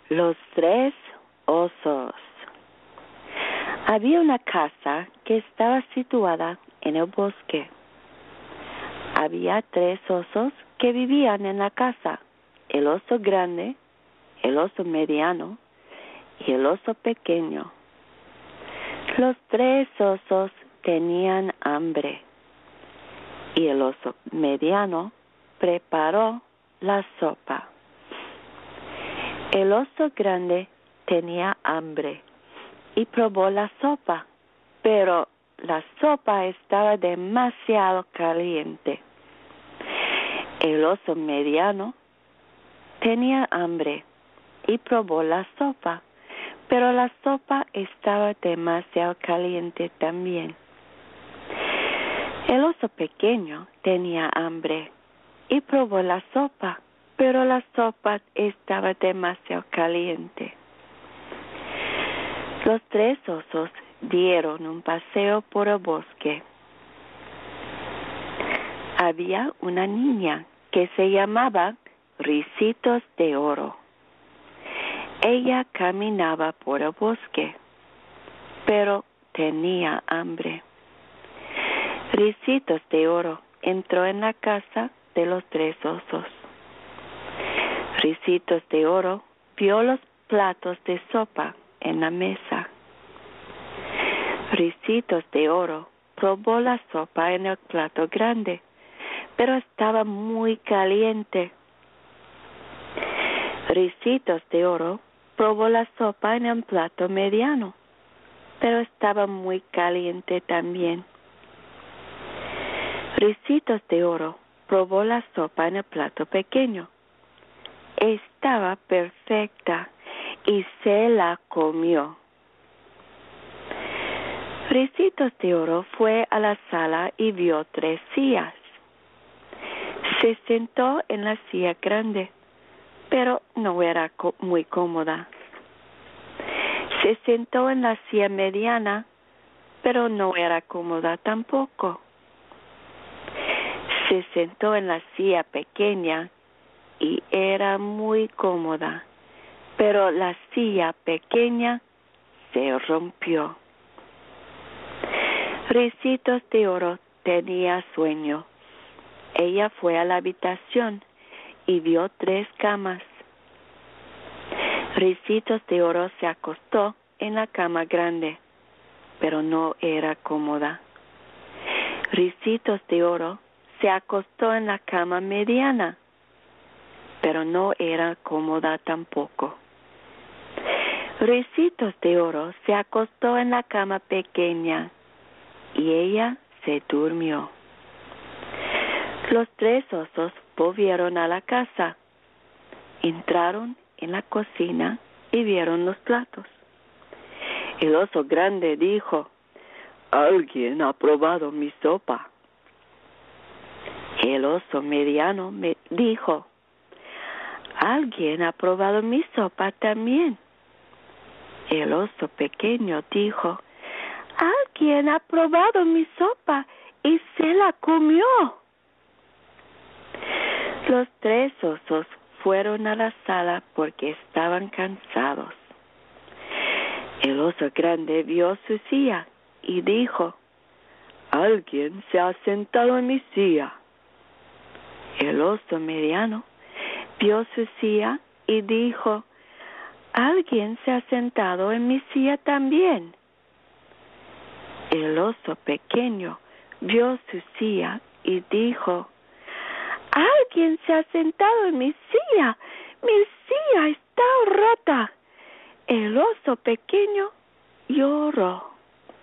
Los tres osos. Había una casa que estaba situada en el bosque. Había tres osos que vivían en la casa: el oso grande, el oso mediano y el oso pequeño. Los tres osos tenían hambre y el oso mediano preparó la sopa. El oso grande tenía hambre y probó la sopa, pero la sopa estaba demasiado caliente. El oso mediano tenía hambre y probó la sopa, pero la sopa estaba demasiado caliente también. El oso pequeño tenía hambre y probó la sopa, pero la sopa estaba demasiado caliente. Los tres osos dieron un paseo por el bosque. Había una niña que se llamaba Ricitos de Oro. Ella caminaba por el bosque, pero tenía hambre. Ricitos de Oro entró en la casa de los tres osos. Ricitos de Oro vio los platos de sopa en la mesa. Ricitos de Oro probó la sopa en el plato grande, pero estaba muy caliente. Ricitos de Oro probó la sopa en el plato mediano, pero estaba muy caliente también. Ricitos de Oro probó la sopa en el plato pequeño. Estaba perfecta y se la comió. Ricitos de Oro fue a la sala y vio tres sillas. Se sentó en la silla grande, pero no era muy cómoda. Se sentó en la silla mediana, pero no era cómoda tampoco. Se sentó en la silla pequeña y era muy cómoda, pero la silla pequeña se rompió. Ricitos de Oro tenía sueño. Ella fue a la habitación y vio tres camas. Ricitos de Oro se acostó en la cama grande, pero no era cómoda. Ricitos de Oro se acostó en la cama mediana, pero no era cómoda tampoco. Ricitos de Oro se acostó en la cama pequeña y ella se durmió. Los tres osos volvieron a la casa. Entraron en la cocina y vieron los platos. El oso grande dijo: «Alguien ha probado mi sopa». El oso mediano dijo: «Alguien ha probado mi sopa también». El oso pequeño dijo: «Alguien ha probado mi sopa y se la comió». Los tres osos fueron a la sala porque estaban cansados. El oso grande vio su silla y dijo: «Alguien se ha sentado en mi silla». El oso mediano vio su silla y dijo: «Alguien se ha sentado en mi silla también». El oso pequeño vio su silla y dijo: «Alguien se ha sentado en mi silla. Mi silla está rota». El oso pequeño lloró.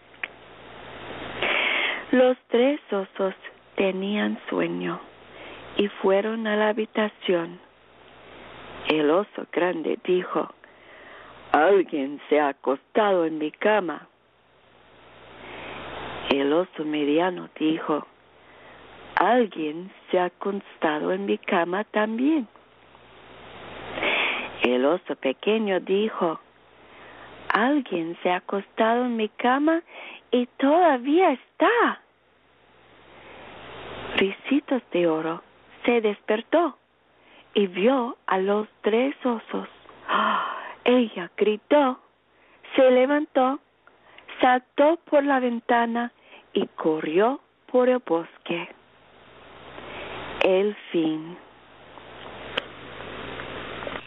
Los tres osos tenían sueño y fueron a la habitación. El oso grande dijo: «Alguien se ha acostado en mi cama». El oso mediano dijo: «Alguien se ha acostado en mi cama también». El oso pequeño dijo: «Alguien se ha acostado en mi cama y todavía está». Ricitos de Oro se despertó y vio a los tres osos. Ella gritó, se levantó, saltó por la ventana y corrió por el bosque. El fin.